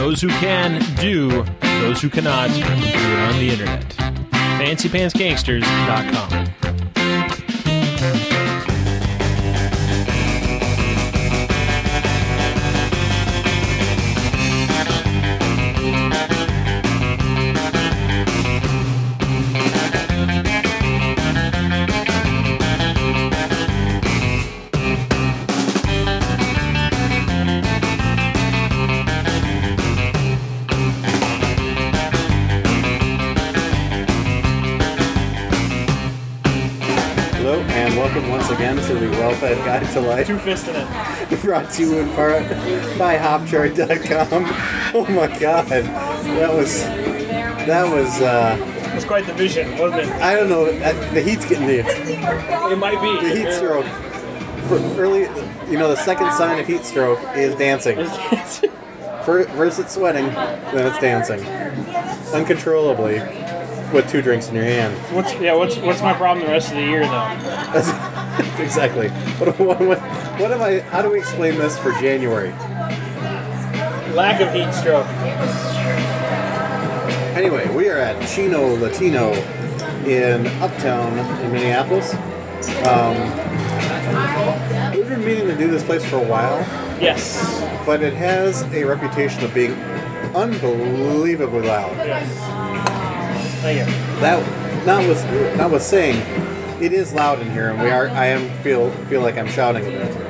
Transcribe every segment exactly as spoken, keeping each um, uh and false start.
those who can do, those who cannot do it on the internet. fancy pants gangsters dot com. Once again to the Well-Fed Guide to Life. Two-fisting it. Brought to you in part by hop chart dot com. Oh my god. That was... That was, uh... It was quite the vision, wasn't it? I don't know. The heat's getting to you. It might be. The heat stroke. For early... You know, the second sign of heat stroke is dancing. It's dancing. First it's sweating, then it's dancing. Uncontrollably. With two drinks in your hand. What's yeah? What's what's my problem the rest of the year though? Exactly. What, what, what, what am I? How do we explain this for January? Lack of heat stroke. Anyway, we are at Chino Latino in Uptown in Minneapolis. Um, we've been meaning to do this place for a while. Yes. But it has a reputation of being unbelievably loud. Yes. Thank you. That, not with, not with saying, it is loud in here, and we are. I am feel feel like I'm shouting a bit.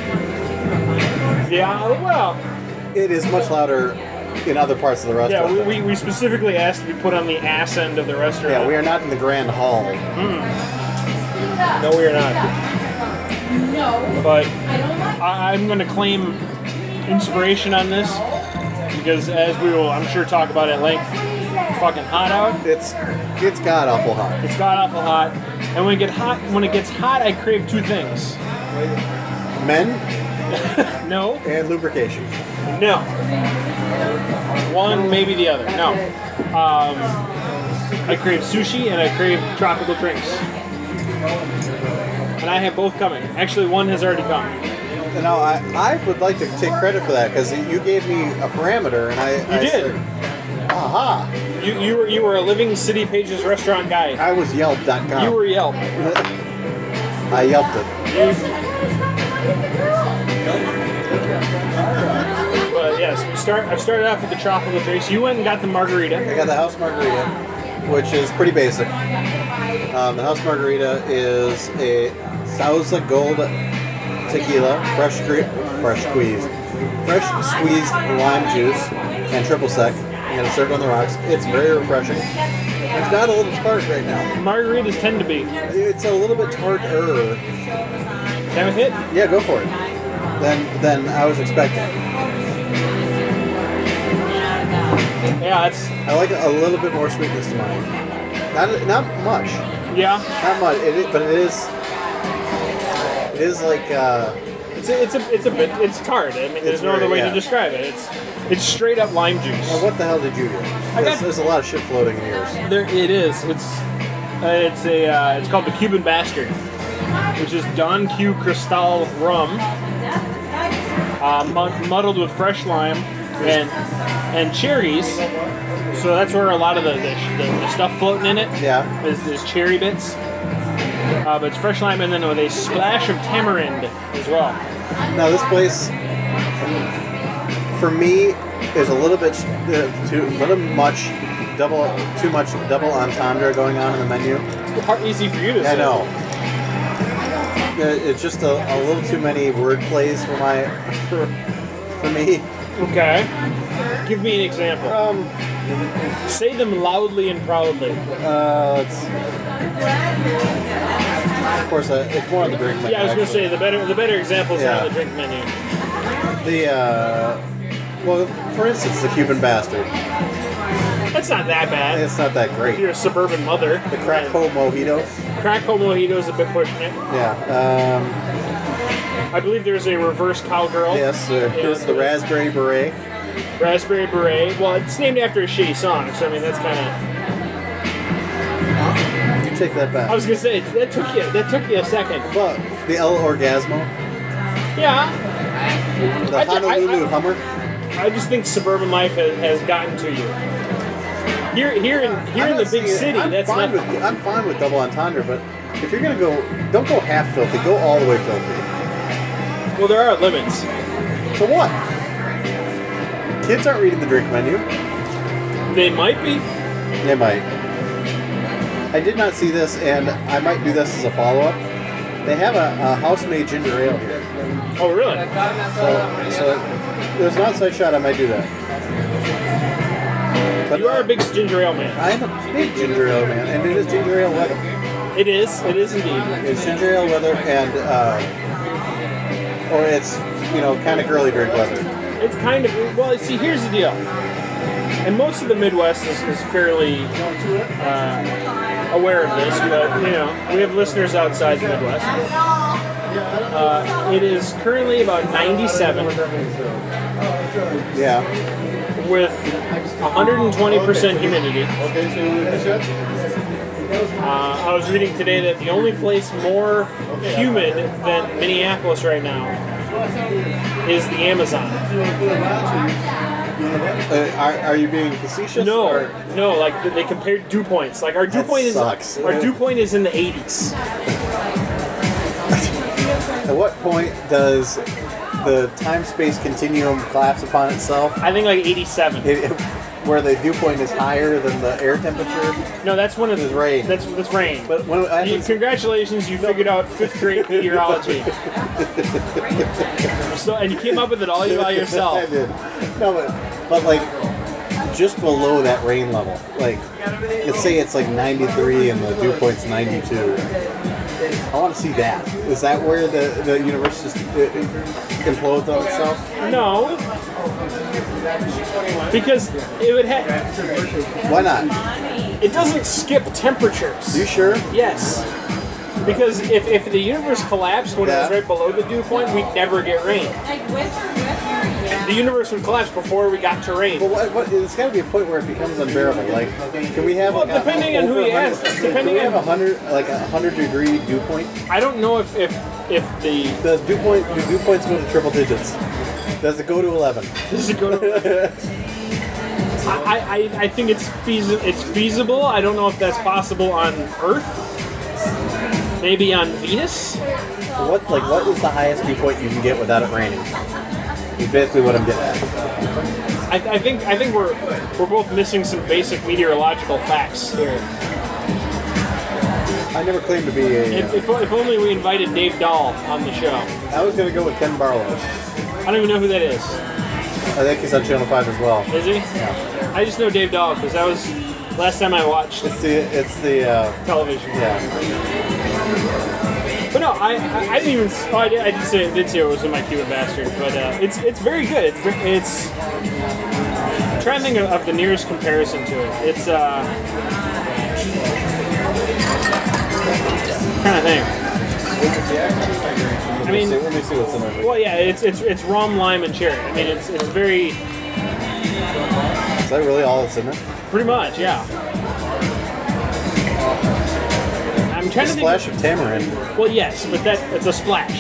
Yeah, well, it is much louder in other parts of the restaurant. Yeah, we, we, we specifically asked to be put on the ass end of the restaurant. Yeah, we are not in the grand hall. Mm. No, we are not. No. But I, I'm going to claim inspiration on this because, as we will, I'm sure, talk about at length. Fucking hot out. It's it's god awful hot. It's god awful hot. And when it get hot, when it gets hot, I crave two things. Men. No. And lubrication. No. One, maybe the other. No. Um, I crave sushi and I crave tropical drinks. And I have both coming. Actually, one has already come. You know, I I would like to take credit for that because you gave me a parameter and I. You I did. Said, aha! You you were you were a living City Pages restaurant guy. I was Yelp dot com. You were Yelp. I Yelped it. But yes, we start. I've started off with the tropical drinks. You went and got the margarita. I got the house margarita, which is pretty basic. Um, the house margarita is a Sauza Gold tequila, fresh scre- fresh squeezed, fresh squeezed lime juice, and triple sec. And it's served on the rocks. It's very refreshing. It's not a little tart right now. Margaritas tend to be. It's a little bit tart-er. Can we hit? Yeah, go for it. Than than I was expecting. Yeah, it's. I like a little bit more sweetness to mine. Not not much. Yeah. Not much. It is, but it is. It is like. Uh, it's a, it's a it's a bit it's tart. I mean, there's no very, other way yeah. to describe it. It's it's straight up lime juice. Now what the hell did you do? I got, there's a lot of shit floating in yours. There it is. It's uh, it's a uh, it's called the Cuban Bastard, which is Don Q Cristal rum, uh, mud- muddled with fresh lime and and cherries. So that's where a lot of the the, the, the stuff floating in it. Yeah. Is, is cherry bits. Uh, but it's fresh lime and then with a splash of tamarind as well. Now this place, for me, is a little bit uh, too, little much, double, too much double entendre going on in the menu. It's hard, easy for you to I say. know. It's just a, a little too many word plays for my, for, for me. Okay. Give me an example. Um, Say them loudly and proudly. Uh, let's. Of course, uh, it's more on the drink menu. Yeah, I was going to actually. say the better the better examples Yeah. are on the drink menu. The uh, well, for instance, the Cuban Bastard. That's not that bad. It's not that If great. you're a suburban mother. The Crack Ho Mojito. Crack Ho Mojito is a bit pushing it. Yeah. Um, I believe there's a reverse cowgirl. yes, uh, here's the Raspberry Beret. Raspberry Beret. Well, it's named after a shitty song, so I mean that's kind of. You take that back. I was gonna say that took you that took you a second. But the El Orgasmo. Yeah. The I thi- Honolulu I- I- Hummer. I just think suburban life has, has gotten to you. Here, here in here I'm in the not big saying- city, I'm that's fine not. with I'm fine with double entendre, but if you're gonna go, don't go half filthy. Go all the way filthy. Well, there are limits. So what? Kids aren't reading the drink menu. They might be. They might. I did not see this, and I might do this as a follow-up. They have a, a house-made ginger ale here. Oh, really? So, so there's an outside shot. I might do that. But You are a big ginger ale man. I'm a big ginger ale man, and it is ginger ale weather. It is. It is indeed. It's ginger ale weather, and uh, or it's you know kind of girly drink weather. It's kind of well. See, here's the deal. And most of the Midwest is, is fairly uh, aware of this, but you know we have listeners outside the Midwest. Uh, it is currently about ninety-seven Yeah. with one hundred twenty percent humidity. Okay, so you want to finish it? Uh, I was reading today that the only place more humid than Minneapolis right now is the Amazon. Uh, are, are you being facetious? No, or- no, like they compared dew points. Like our dew That point is sucks. our dew point is in the eighties. At what point does the time-space continuum collapse upon itself? I think like eighty-seven. It, it- where the dew point is higher than the air temperature? No, that's when it's It's rain. That's that's rain. But when it You- happens, congratulations, you figured out fifth grade meteorology. So and you came up with it all by I yourself. did. No, but, but like just below that rain level, like let's say it's like ninety-three and the dew point's ninety-two. I want to see that. Is that where the, the universe just it, it implodes on itself? No, because it would have. Why not? It doesn't skip temperatures. You sure? Yes. Because if, if the universe collapsed when it was Yeah. right below the dew point, we'd never get rain. The universe would collapse before we got to rain. But what, what, there's got to be a point where it becomes unbearable. Like, can we have Well, like a- depending on who over you a hundred- ask, Can depending we have on- a hundred, like a hundred degree dew point? I don't know if if, if the Does dew point do dew points go to triple digits? Does it go to eleven? does it go to, I, I I think it's feasi- it's feasible. I don't know if that's possible on Earth. Maybe on Venus. What like what is the highest dew point you can get without it raining? Is basically what I'm getting at. I, I think I think we're we're both missing some basic meteorological facts here. I never claimed to be a. If, if, if only we invited Dave Dahl on the show. I was gonna go with Ken Barlow. I don't even know who that is. I think he's on Channel Five as well. Is he? I just know Dave Dahl because that was last time I watched It's the it's the uh, television. yeah. But no, I, I, I didn't even. Oh, I did, I did say did say it was in my Cuban Bastard, but uh, it's it's very good. It's ver- it's. I'm trying to think of, of the nearest comparison to it. It's uh. I'm trying to think. I mean, let me see what's in there. well, yeah, it's it's it's rum, lime, and cherry. I mean, it's it's very Is that really all that's in there? pretty much, yeah. I'm A trying to think. splash of tamarind. Well, yes, but that it's a splash.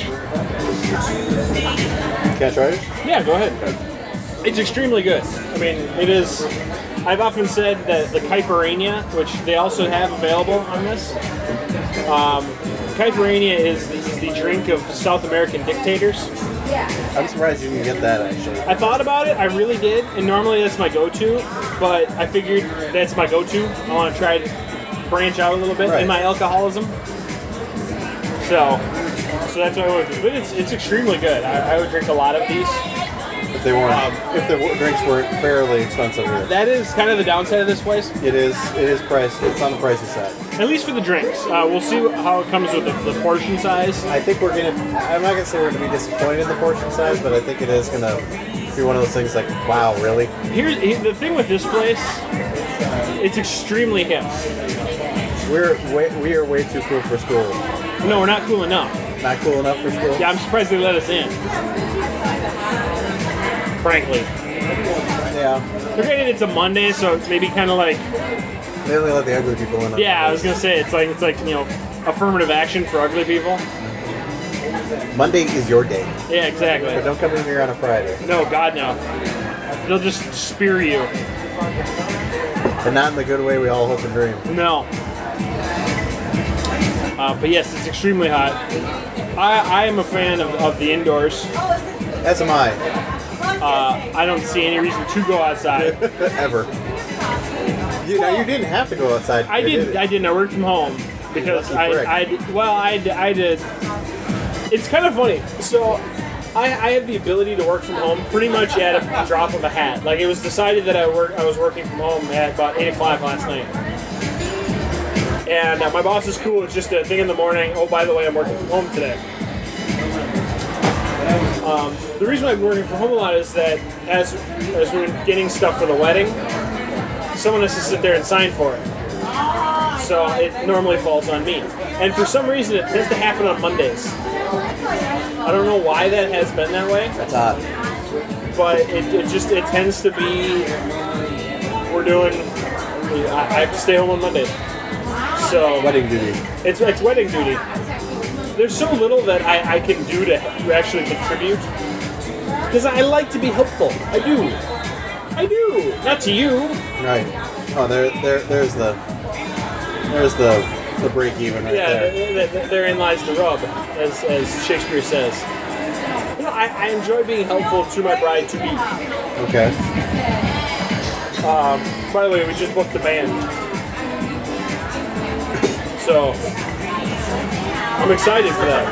Can I try it? Yeah, go ahead. It's extremely good. I mean, it is. I've often said that the caipirinha, which they also have available on this, um, caipirinha is the, is the drink of South American dictators. I'm surprised you didn't get that actually. I thought about it, I really did, and normally that's my go-to, but I figured that's my go-to. I want to try to branch out a little bit Right. in my alcoholism. So, so that's what I went with. But it's it's extremely good. I, I would drink a lot of these. If they weren't, if the w- drinks weren't fairly expensive here. That is kind of the downside of this place, It is. It is priced. It's on the pricey side. at least for the drinks. Uh, we'll see how it comes with the, the portion size. I think we're gonna. I'm not gonna say we're gonna be disappointed in the portion size, but I think it is gonna be one of those things like, wow, really? Here's here- the thing with this place. It's extremely hip. We're way, we are way too cool for school. No, we're not cool enough. Not cool enough for school. Yeah, I'm surprised they let us in. Frankly. Yeah. Granted, it's a Monday, so it's maybe kind of like, They only let the ugly people in. on yeah, I was Mondays. gonna say it's like it's like you know, affirmative action for ugly people. Monday is your day, Yeah, exactly. but don't come in here on a Friday. No, God no. they'll just spear you. But not in the good way we all hope and dream. No. Uh, but yes, it's extremely hot. I, I am a fan of, of the indoors. As am I. Uh, I don't see any reason to go outside. Ever. You know, you didn't have to go outside. I did. did I didn't. I worked from home because I, I. Well, I, I did. It's kind of funny. So, I, I have the ability to work from home pretty much at a drop of a hat. Like it was decided that I work. I was working from home at about eight o'clock last night. And uh, my boss is cool. It's just a thing in the morning. Oh, by the way, I'm working from home today. Um, the reason I'm working from home a lot is that as as we're getting stuff for the wedding, someone has to sit there and sign for it. So it normally falls on me. And for some reason, it tends to happen on Mondays. I don't know why that has been that way. That's odd. But it, it just it tends to be we're doing. I, I have to stay home on Mondays. So wedding duty. It's it's wedding duty. There's so little that I, I can do to actually contribute because I like to be helpful. I do. I do. Not to you. Right. Oh, there, there, there's the, there's the, the break even right yeah, there. th- th- therein lies the rub, as as Shakespeare says. You know, I, I enjoy being helpful to my bride to be. Okay. Um, by the way, we just booked the band. So, I'm excited for that.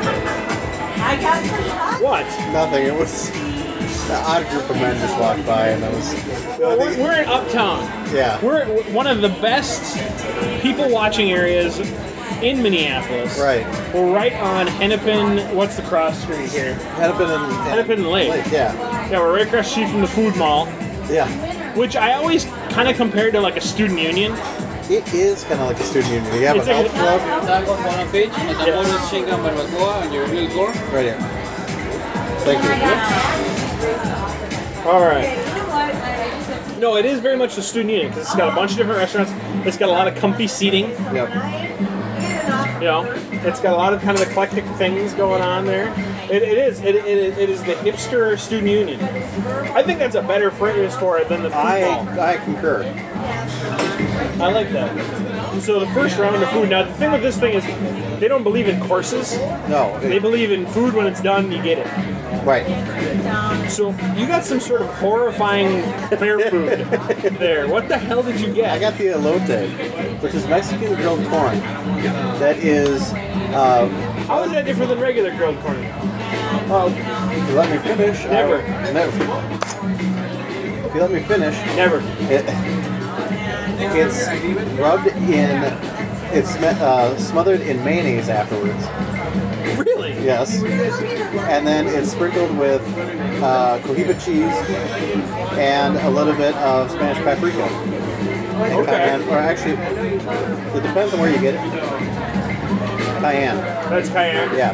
What? Nothing. It was an odd group of men just walked by, and it was. Well, we're, we're in Uptown. Yeah. We're one of the best people watching areas in Minneapolis. Right. We're right on Hennepin. What's the cross street here? Hennepin and, and Hennepin and Lake. Lake. Yeah. Yeah, we're right across the street from the food mall. Yeah. Which I always kind of compare to like a student union. It is kind of like a student union. You have It's a health like a- club. Tacos Bonafide, metamorphosis chicken barbacoa, and your little core. Right here. Thank you. All right. No, it is very much a student union because it's got a bunch of different restaurants. It's got a lot of comfy seating. Yep. You know, it's got a lot of kind of eclectic things going on there. It, it is. It, it, it is the hipster student union. I think that's a better phrase for it than the food I hall. I concur. I like that. And so the first round of food. Now the thing with this thing is, they don't believe in courses. No. They believe in food when it's done, you get it. Right. So you got some sort of horrifying fair food there. What the hell did you get? I got the elote, which is Mexican grilled corn. That is. Uh, How is that different than regular grilled corn? well, if you let me finish. I- Never. never. If you let me finish. Never. It, it's rubbed in. It's uh, smothered in mayonnaise afterwards. Really? Yes. And then it's sprinkled with uh, Cohiba cheese and a little bit of Spanish paprika. And Okay. cayenne, or actually, it depends on where you get it. Cayenne. That's cayenne. Yeah.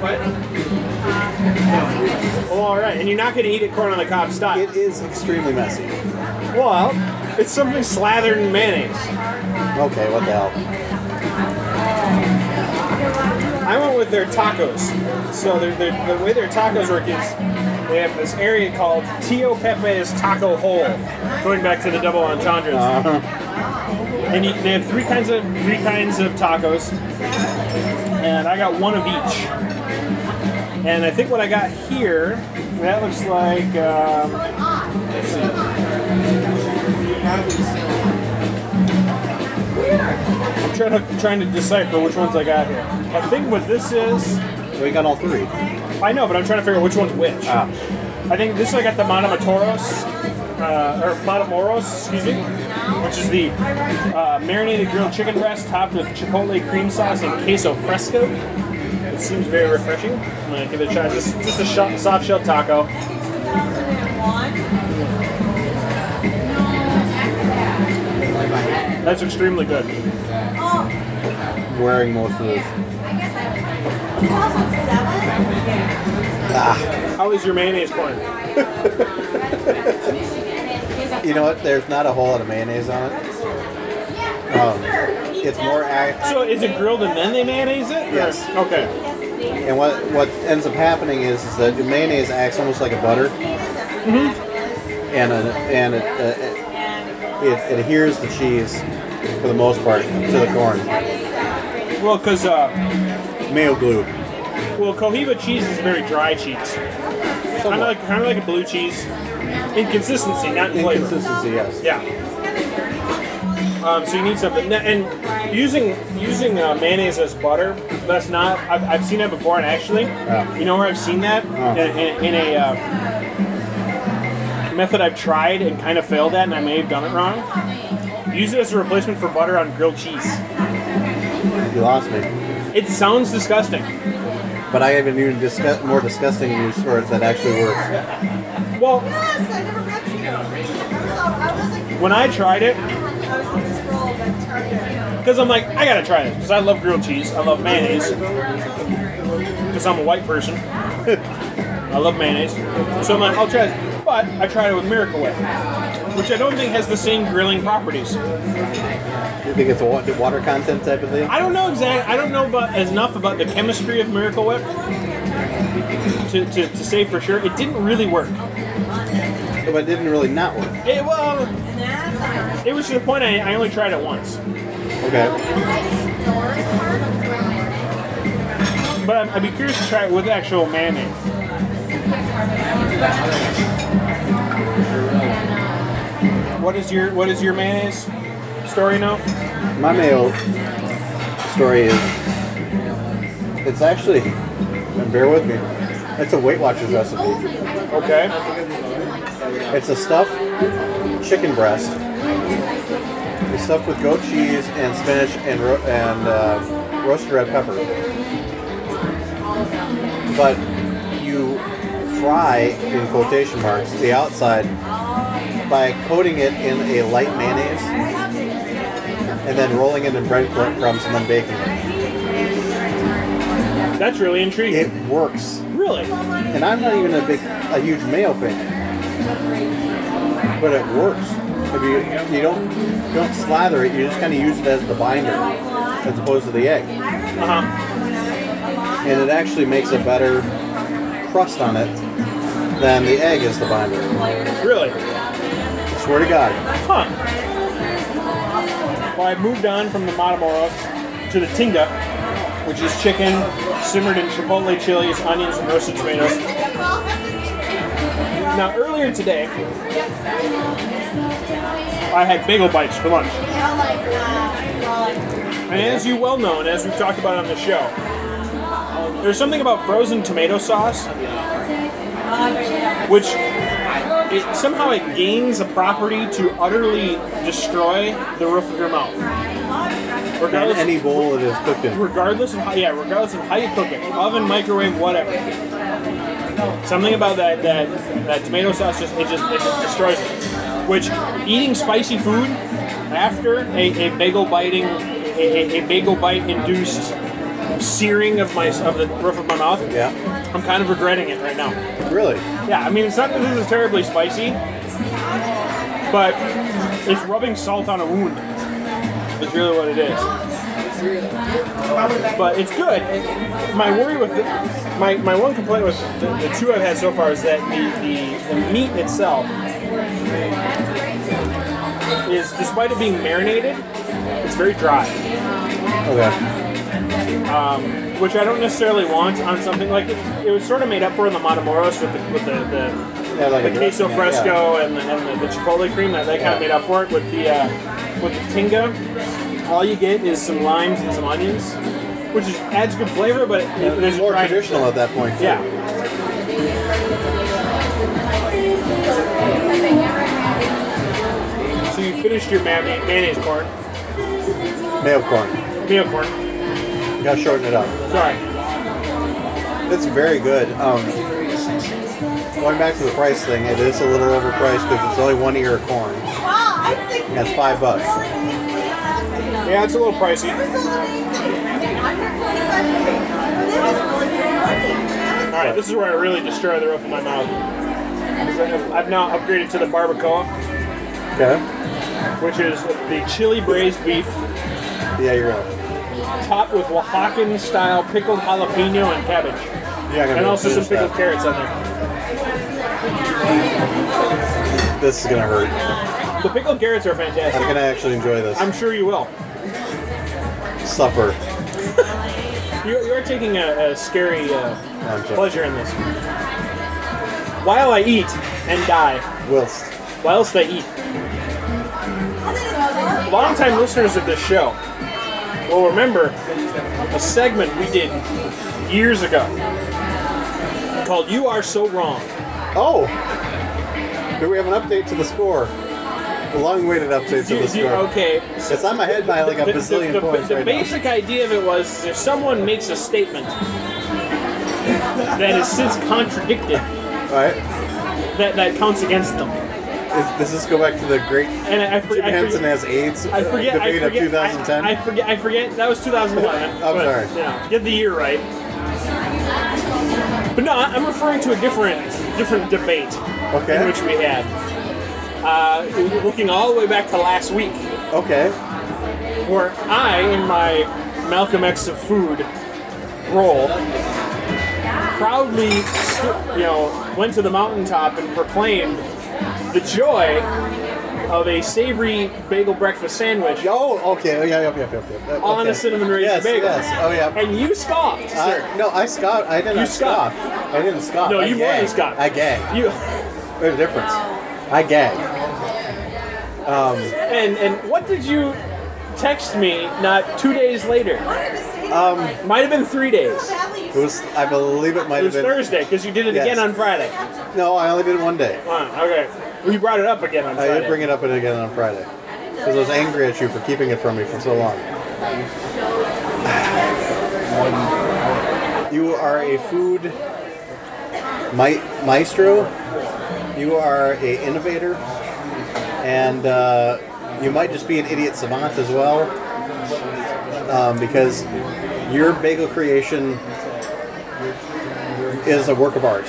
Well, all right. And you're not going to eat it corn on the cob style. It is extremely messy. Well, it's something slathered in mayonnaise. Okay, what the hell? I went with their tacos. So they're, they're, the way their tacos work is they have this area called Tio Pepe's Taco Hole, going back to the double entendres. Uh-huh. And you, they have three kinds of three kinds of tacos, and I got one of each. And I think what I got here, that looks like. Um, let's see. I'm trying to trying to decipher which ones I got here. I think what this is. We got all three. I know, but I'm trying to figure out which one's which. Ah. I think this I got the Matamoros, uh, or Matamoros, excuse me, which is the uh, marinated grilled chicken breast topped with chipotle cream sauce and queso fresco. It seems very refreshing. I'm gonna give it a try. Just, just a sh- soft shell taco. That's extremely good. I'm wearing most of this. Ah. How is your mayonnaise corn? You know what? There's not a whole lot of mayonnaise on it. Um, it's more. Ac- So is it grilled and then they mayonnaise it? Or- Yes. Okay. And what what ends up happening is, is that the mayonnaise acts almost like a butter. Mm-hmm. and uh, and it, uh, it, it adheres the cheese for the most part to the corn. Well, because uh, Mayo glue. well, Cohiba cheese is a very dry cheese. Kind of like kind of like a blue cheese. In consistency, not in flavor. Inconsistency, yes. Yeah. Um, so you need something, and using using uh, mayonnaise as butter. That's not. I've, I've seen that before, and actually, Yeah. you know where I've seen that Oh. in, in, in a uh, method I've tried and kind of failed at, and I may have done it wrong. Use it as a replacement for butter on grilled cheese. You lost me. It sounds disgusting. But I have an even disgu- more disgusting news for it that actually works. Well, Yes, I never met you. I was like, when I tried it, I was on this roll, but Target. because I'm like, I gotta try this because I love grilled cheese. I love mayonnaise because I'm a white person. I love mayonnaise, so I'm like, I'll try it. But I tried it with Miracle Whip, which I don't think has the same grilling properties. You think it's a wa- water content type of thing? I don't know exactly. I don't know about as enough about the chemistry of Miracle Whip to, to, to say for sure. It didn't really work. But it didn't really not work. It well, it was to the point I, I only tried it once. Okay. But I'd, I'd be curious to try it with actual mayonnaise. What is your What is your mayonnaise story now? My mayo story is, it's actually, and bear with me, it's a Weight Watchers recipe. Okay. It's a stuffed chicken breast. It's stuffed with goat cheese and spinach and ro- and uh, roasted red pepper. But you fry, in quotation marks, the outside by coating it in a light mayonnaise and then rolling it in breadcrumbs and then baking it. That's really intriguing. It works. Really? And I'm not even a big, a huge mayo fan, but it works. If you you don't you don't slather it, you just kind of use it as the binder, as opposed to the egg, Uh huh. and it actually makes a better crust on it than the egg is the binder. Really? I swear to God. Huh. Well, I moved on from the Matamoros to the Tinga, which is chicken simmered in chipotle chilies, onions, and roasted tomatoes. Now, earlier today, I had bagel bites for lunch. And as you well know, and as we've talked about on the show, there's something about frozen tomato sauce, which it, somehow it gains a property to utterly destroy the roof of your mouth. And Regardless, any bowl it is cooked in. regardless of how, yeah, regardless of how you cook it, oven, microwave, whatever. Something about that that that tomato sauce just it just it just destroys it. Which eating spicy food after a, a bagel biting a, a, a bagel bite induced searing of my of the roof of my mouth. Yeah. I'm kind of regretting it right now. Really? Yeah, I mean it's not that this is terribly spicy, but it's rubbing salt on a wound. Is really what it is. But it's good. My worry with the, my my one complaint with the, the two I've had so far is that the, the, the meat itself is, despite it being marinated, it's very dry, Okay. which I don't necessarily want on something like it. It was sort of made up for in the Matamoros with the with the, the, Yeah, like the a queso yeah, fresco and, the, and the, the chipotle cream. That they kind of made up for it with the uh, with the tinga. All you get is some limes and some onions, which is, adds good flavor, but it, there's It's a more dry- traditional at that point. Too. Yeah. So you finished your mayonnaise, mayonnaise corn, Mayo corn. meal corn. You gotta shorten it up. Sorry. It's very good. Um, going back to the price thing, it is a little overpriced because it's only one ear of corn. That's five bucks. Yeah, it's a little pricey. All right, this is where I really destroy the roof of my mouth. I've now upgraded to the barbacoa, Okay. which is the chili braised beef, Yeah, you're right. topped with Oaxacan style pickled jalapeno and cabbage, You're not gonna be and able also to some finish pickled that. carrots on there. this is gonna hurt. The pickled carrots are I'm fantastic. gonna actually enjoy this. I'm sure you will. Suffer. You, you are taking a, a scary uh, I'm sorry. pleasure in this. While I eat and die, Whilst. whilst I eat. Longtime listeners of this show will remember a segment we did years ago called You Are So Wrong. Oh! Do we have an update to the score? A long-awaited update to Do- the do- score. okay. It's on my head by like a The- bazillion the, the, points the right basic idea of it was if someone makes a statement that is since contradicted, now. Alright. that, that counts against them. Is- Does this go back to the great And I, I, for, Jim I Henson forget. has AIDS I forget. I debate forget. of twenty ten? I, I forget. I forget. That was two thousand eleven. I'm but, sorry. You know, get the year right. But no, I- I'm referring to a different, different debate Okay. in which we had. Uh, looking all the way back to last week, Okay. where I, in my Malcolm X of Food role, proudly, stu- you know, went to the mountaintop and proclaimed the joy of a savory bagel breakfast sandwich Oh, okay. Oh, yeah, yep, yep, yep, yep. on okay. a cinnamon raisin yes, bagel. Yes. Oh, yeah. And you scoffed, sir. I, no, I scoffed. I didn't You scoff. scoffed. I didn't scoff. No, I you more than gagged. scoffed. I gagged. You There's a difference. I gagged. and and what did you text me? Not two days later. Um, Might have been three days. it was. I believe it might It have was been. Thursday because you did it Yes. again on Friday. No, I only did it one day. Wow, okay, we brought it up again on I Friday. did bring it up again on Friday because I was angry at you for keeping it from me for so long. You are a food ma- maestro. You are a innovator, and uh, you might just be an idiot savant as well, um, because your bagel creation is a work of art.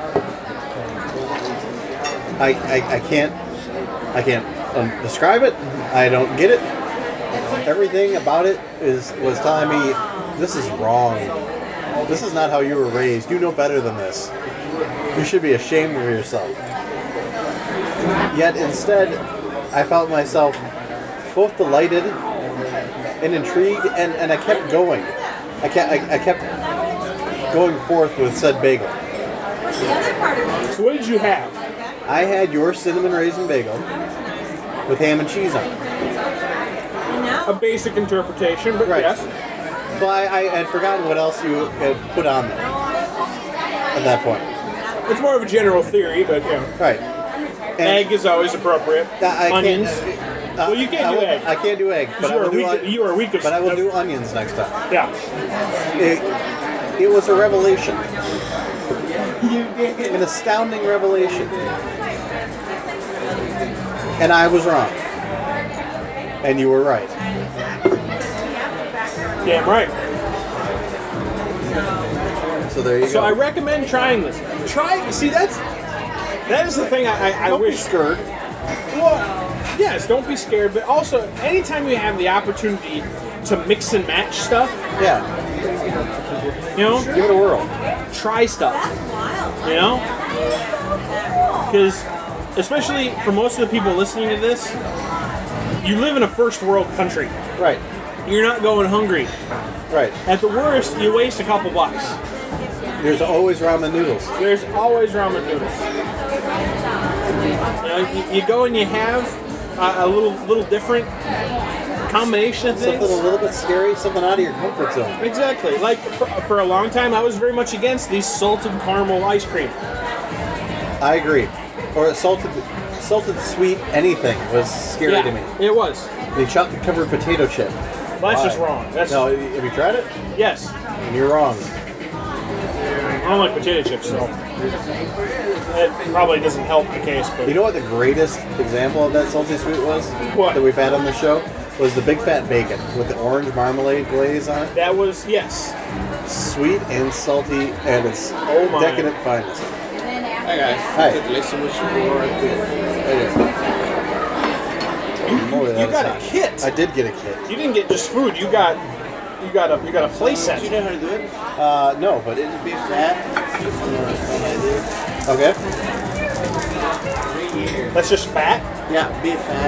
I, I, I can't I can't um, describe it. I don't get it. Everything about it is was telling me this is wrong. This is not how you were raised. You know better than this. You should be ashamed of yourself. Yet instead, I felt myself both delighted and intrigued, and, and I kept going. I kept I, I kept going forth with said bagel. So what did you have? I had your cinnamon raisin bagel with ham and cheese on it. A basic interpretation, but Right. yes. Well, I, I had forgotten what else you had put on there at that point. It's more of a general theory, but you know, Right. And egg is always appropriate. I Onions. Can't, uh, Well, you can't I do will- egg. I can't do egg, but I you will are do weak. on- You are weak of. but I will do onions next time. Yeah. It, it was a revelation. An astounding revelation. And I was wrong. And you were right. Damn right. So there you So go. I recommend trying this. Try. See, that's that is the thing I, I, I Don't be wish. scared. Well, yes, don't be scared. But also, anytime you have the opportunity to mix and match stuff, Yeah. you know, Give it a whirl. try stuff. You know, because especially for most of the people listening to this, you live in a first world country. Right. You're not going hungry. Right. At the worst, you waste a couple bucks. There's always ramen noodles. There's always ramen noodles. You know, you, you go and you have a, a little, little different combination of things. Something a little bit scary, something out of your comfort zone. Exactly. Like for, for a long time, I was very much against these salted caramel ice cream. I agree. Or salted, salted sweet anything was scary to me. it was. The chocolate covered potato chip. Well, that's Why? just wrong. That's No, have you tried it? yes. And you're wrong. I don't like potato chips, so it probably doesn't help the case. But You know what the greatest example of that salty sweet was? What? That we've had on the show? Was the big fat bacon with the orange marmalade glaze on it. that was yes. Sweet and salty at its Oh my. decadent finest. Hi guys. Hi. Listen what you wore. Moly, that You is got a hot. kit. I did get a kit. You didn't get just food. You got you got a you got a play set. You know how to do it? Uh, no, but it, It'll be fat. okay. That's just fat? Yeah, beef fat.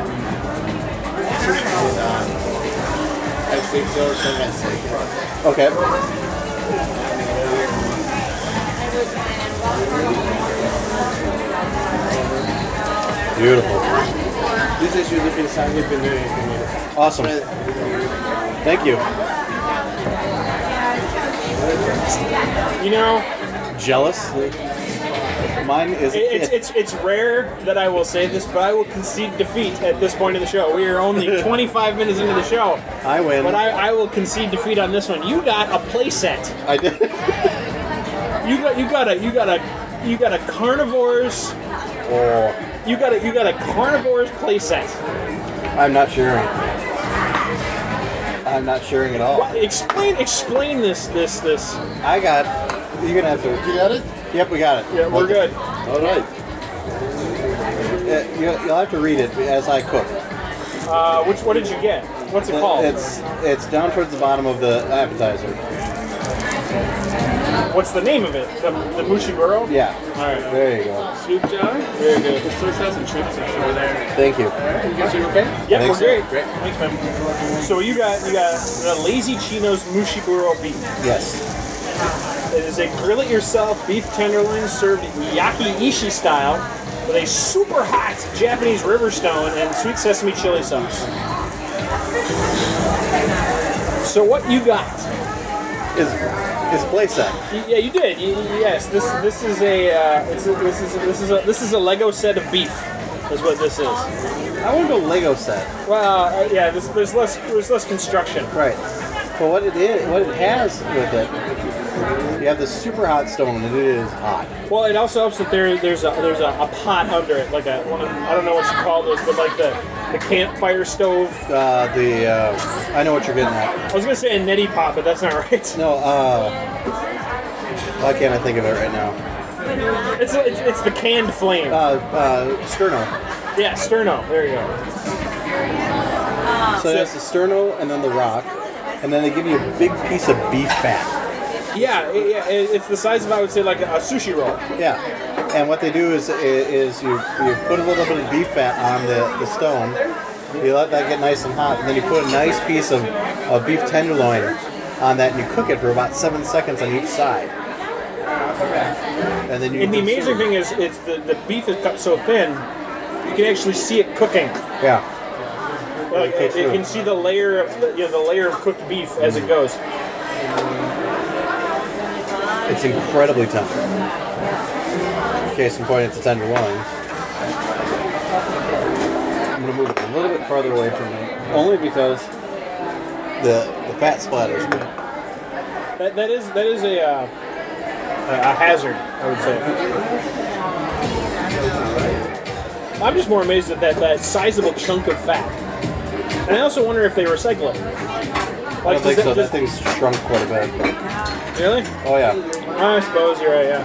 I think so, so I got steak. Okay. Beautiful. This is usually pensar que primeiro primeiro. Awesome. Thank you. You know, Jealous? Mine is a it's, kid. it's it's rare that I will say this, but I will concede defeat at this point in the show. We are only twenty-five minutes into the show, I win. but I, I will concede defeat on this one. You got a playset. I did. You got you got a you got a you got a carnivore's Oh, you got a you got a carnivore's playset. I'm not sharing. I'm not sharing at all. What- Explain explain this this this. I got. You're gonna have to. You got it? Yep, we got it. Yeah, we're good. All right. Uh, you, you'll have to read it as I cook. Uh, which what did you get? What's it called? It's it's down towards the bottom of the appetizer. What's the name of it? The, the Mushiburo? Yeah. All right. There you go. Soup jar? Very good. The source has some chips over there. Thank you. You guys are okay? Yeah, Thanks, we're great. sir. Great. Thanks, man. So you got you got the Lazy Chino's Mushiburo beef. Yes. It is a grill it yourself beef tenderloin served yakiishi style with a super hot Japanese river stone and sweet sesame chili sauce. So what you got? Is is playset. Y- Yeah, you did. Y- y- yes, this this is a uh, it's a, this is a, this is a this is a Lego set of beef. Is what this is. I want to go Lego set. Well, uh, yeah, this, there's less there's less construction. Right. But what it is, what it has with it, you have this super hot stone, and it is hot. Well, it also helps that there there's a there's a, a pot under it, like a one of, I don't know what you call those, but like the the campfire stove. Uh, the uh, I know what you're getting at. I was gonna say a neti pot, but that's not right. No. Uh, why can't I think of it right now? It's it's, it's the canned flame. Uh, uh, sterno. Yeah, sterno. There you go. So that's the sterno, and then the rock, and then they give you a big piece of beef fat. Yeah, it, yeah, it, it's the size of I would say like a sushi roll. Yeah, and what they do is is you you put a little bit of beef fat on the, the stone, you let that get nice and hot, and then you put a nice piece of, of beef tenderloin on that, and you cook it for about seven seconds on each side. And then you. And the amazing thing is, it's the, the beef is cut so thin, you can actually see it cooking. Yeah. Like, Okay, you can see the layer of you know, the layer of cooked beef as it goes. It's incredibly tender. Case in point, it's a tenderloin. I'm gonna move it a little bit farther away from me, only because the the fat splatters me. That, that is that is a uh, a hazard, I would say. I'm just more amazed at that, that sizable chunk of fat. And I also wonder if they recycle it. I Like, don't think does so. that- That thing's shrunk quite a bit. Really? Oh yeah. I suppose you're right, yeah.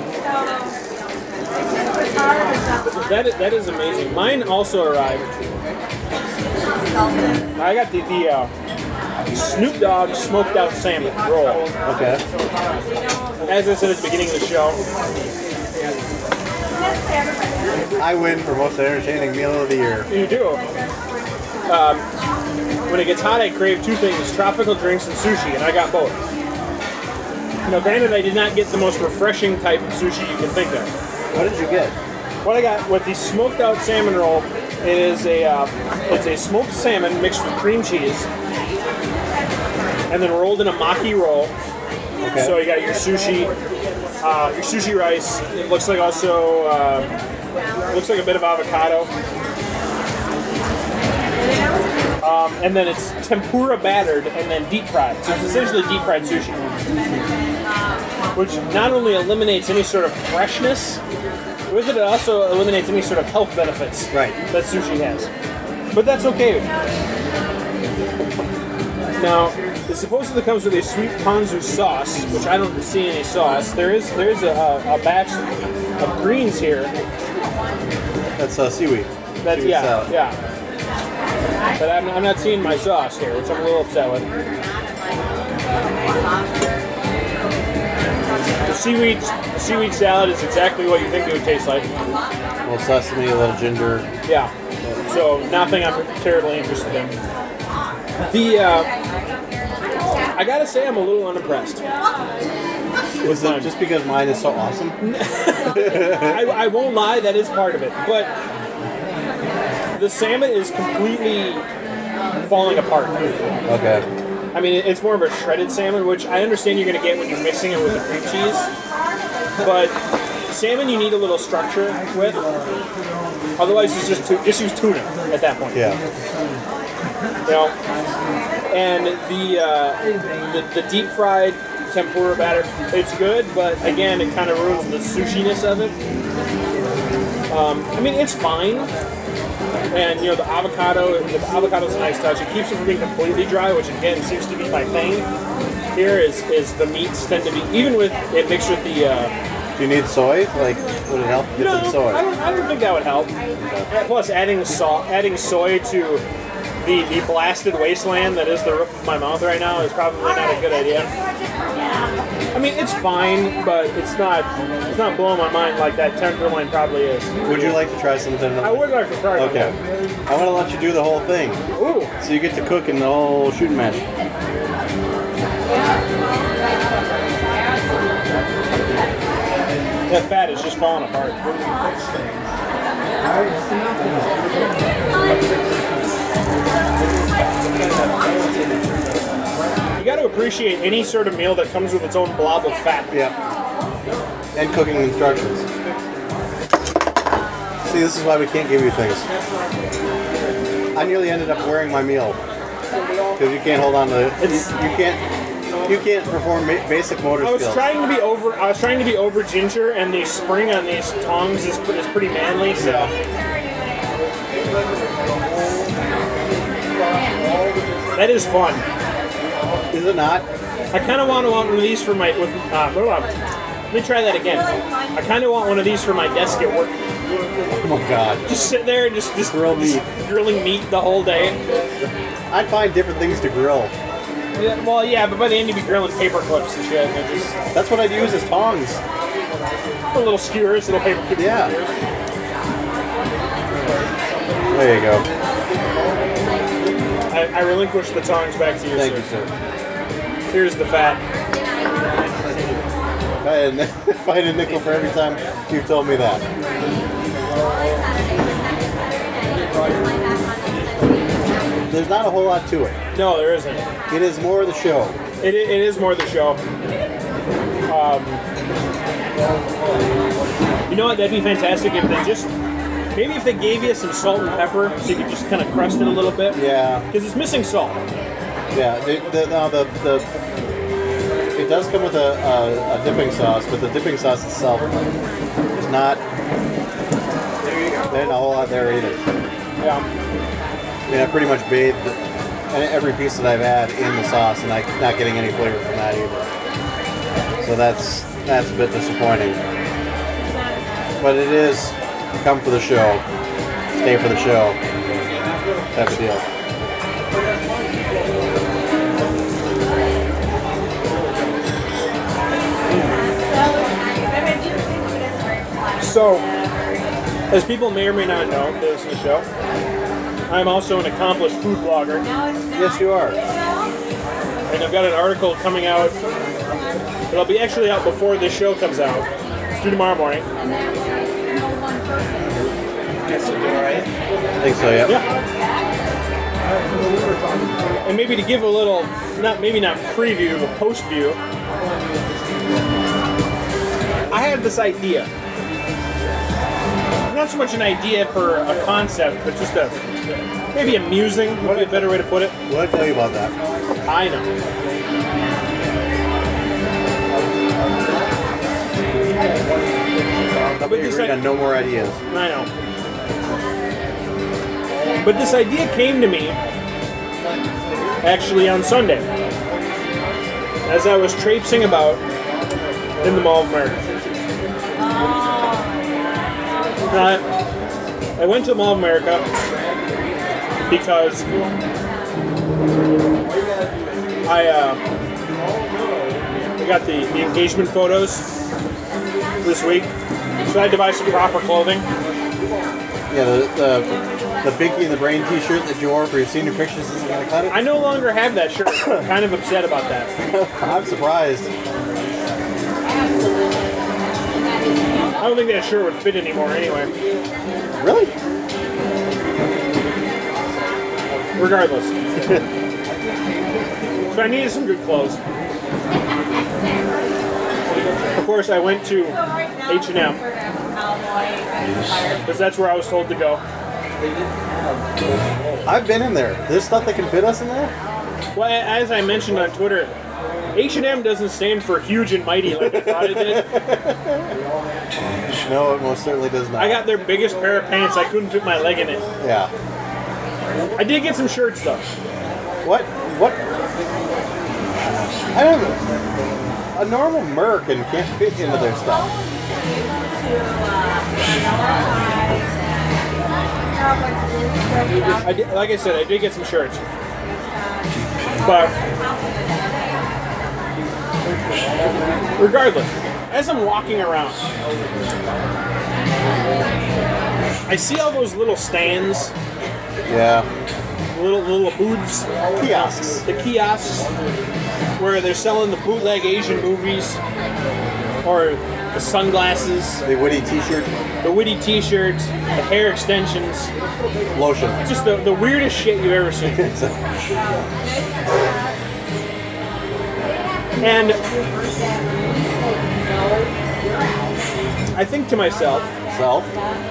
That is, that is amazing. Mine also arrived. I got the, the uh, Snoop Dogg smoked out salmon roll. Okay. As I said at the beginning of the show, I win for most entertaining meal of the year. you do. Um, when it gets hot, I crave two things, tropical drinks and sushi, and I got both. Now, granted, I did not get the most refreshing type of sushi you can think of. What did you get? What I got with the smoked out salmon roll is a uh, it's a smoked salmon mixed with cream cheese, and then rolled in a maki roll. Okay. So you got your sushi, uh, your sushi rice. It looks like also uh, looks like a bit of avocado, um, and then it's tempura battered and then deep fried. So it's essentially deep fried sushi, which not only eliminates any sort of freshness with it, it also eliminates any sort of health benefits Right. that sushi has. But that's okay. Now, it supposedly comes with a sweet ponzu sauce, which I don't see any sauce. There is there is a, a, a batch of greens here. That's uh, seaweed. That's Seaweed yeah, salad. yeah. But I'm, I'm not seeing my sauce here, which I'm a little upset with. The seaweed the seaweed salad is exactly what you think it would taste like. little sesame, a little ginger. Yeah. So nothing I'm terribly interested in. The uh, I gotta say I'm a little unimpressed. Was it just because mine is so awesome? I, I won't lie, that is part of it. But the salmon is completely falling apart. Okay. I mean, it's more of a shredded salmon, which I understand you're going to get when you're mixing it with the cream cheese. But salmon you need a little structure with. Otherwise, it's just, tu- just use tuna at that point. Yeah. You know? And the, uh, the, the deep fried tempura batter, it's good, but again, it kind of ruins the sushiness of it. Um, I mean, it's fine. And, you know, the avocado, the avocado's a nice touch. It keeps it from being completely dry, which again seems to be my thing. Here is, is the meats tend to be, even with it mixed with the... Uh, Do you need soy? Like, would it help dip no, in soy? I don't, I don't think that would help. Okay. Plus, adding, salt, adding soy to the, the blasted wasteland that is the roof of my mouth right now is probably not a good idea. I mean, it's fine, but it's not it's not blowing my mind like that tenderloin probably is. Would you like to try some tenderloin? I would like to try it. Okay. I want to let you do the whole thing. Ooh. So you get to cook in the whole shooting match. That fat is just falling apart. You got to appreciate any sort of meal that comes with its own blob of fat. Yeah. And cooking instructions. See, this is why we can't give you things. I nearly ended up wearing my meal because you can't hold on to it. It's, you, you can't. You can't perform ma- basic motor I was skills. trying to be over. I was trying to be over ginger, and the spring on these tongs is, is pretty manly. So. Yeah. That is fun. Is it not? I kind of want to want one of these for my. With, uh, hold on. Let me try that again. I kind of want one of these for my desk at work. Oh my god. Just sit there and just, just, Grill meat. just grilling meat the whole day. I'd find different things to grill. Yeah, well, yeah, but by the end you'd be grilling paper clips and shit. And just That's what I'd use as tongs. little skewers, little paper clips. Yeah. There you go. I, I relinquish the tongs back to you, Thank sir. you, sir. Here's the fat. If I, had, if I had a nickel for every time you've told me that. There's not a whole lot to it. No, there isn't. It is more the show. It, it is more the show. Um, you know what? That'd be fantastic if they just... Maybe if they gave you some salt and pepper so you could just kind of crust it a little bit. Yeah. Because it's missing salt. Yeah. The, the, no, the, the, it does come with a, a, a dipping sauce, but the dipping sauce itself is not... There ain't a whole lot there either. Yeah. I mean, I pretty much bathed every piece that I've had in the sauce, and I'm not getting any flavor from that either. So that's that's a bit disappointing. But it is come for the show, stay for the show type of deal. So, as people may or may not know, if they listen to the show, I'm also an accomplished food blogger. Yes, you are. And I've got an article coming out. It'll be actually out before this show comes out. It's due tomorrow morning. I think so, yeah. Yeah. And maybe to give a little, not maybe not preview, but post view. I had this idea. Not so much an idea for a concept, but just a maybe amusing would be a better way to put it. What did I tell you about that? I know. But this I got no more ideas. I know. But this idea came to me actually on Sunday as I was traipsing about in the Mall of America. Now, I went to the Mall of America because I uh, I got the, the engagement photos this week, so I had to buy some proper clothing. Yeah, the, the, the Binky and the Brain t-shirt that you wore for your senior pictures isn't going to cut it? I no longer have that shirt. I'm kind of upset about that. I'm surprised. I don't think that shirt would fit anymore anyway. Really? Regardless. So I needed some good clothes. Of course, I went to H and M because that's where I was told to go. I've been in there. There's stuff that can fit us in there? Well, as I mentioned on Twitter, H and M doesn't stand for huge and mighty like I thought it did. No, it most certainly does not. I got their biggest pair of pants. I couldn't fit my leg in it. Yeah. I did get some shirts though. What? What? I don't know. A normal American can't fit into their stuff. I did, like I said, I did get some shirts. But regardless, as I'm walking around, I see all those little stands, Yeah. little little booths, Kiosks. the kiosks, where they're selling the bootleg Asian movies, or the sunglasses, The Woody t-shirt. the witty T-shirts, the hair extensions, Lotion. just the, the weirdest shit you've ever seen. And I think to myself, Self.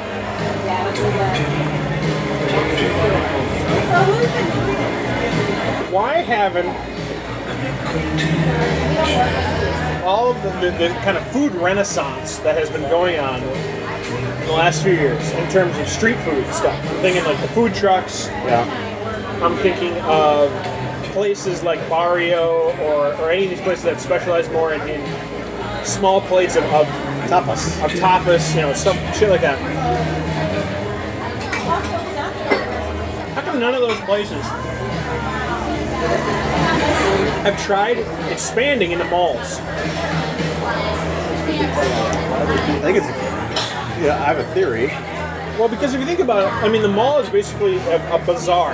why haven't all of the, the, the kind of food renaissance that has been going on in the last few years in terms of street food stuff? I'm thinking like the food trucks. Yeah. I'm thinking of places like Barrio or, or any of these places that specialize more in, in small plates of, of, Tapas. of tapas, you know, some shit like that. How come none of those places have tried expanding into malls? I think it's... Yeah, I have a theory. Well, because if you think about it, I mean, the mall is basically a, a bazaar.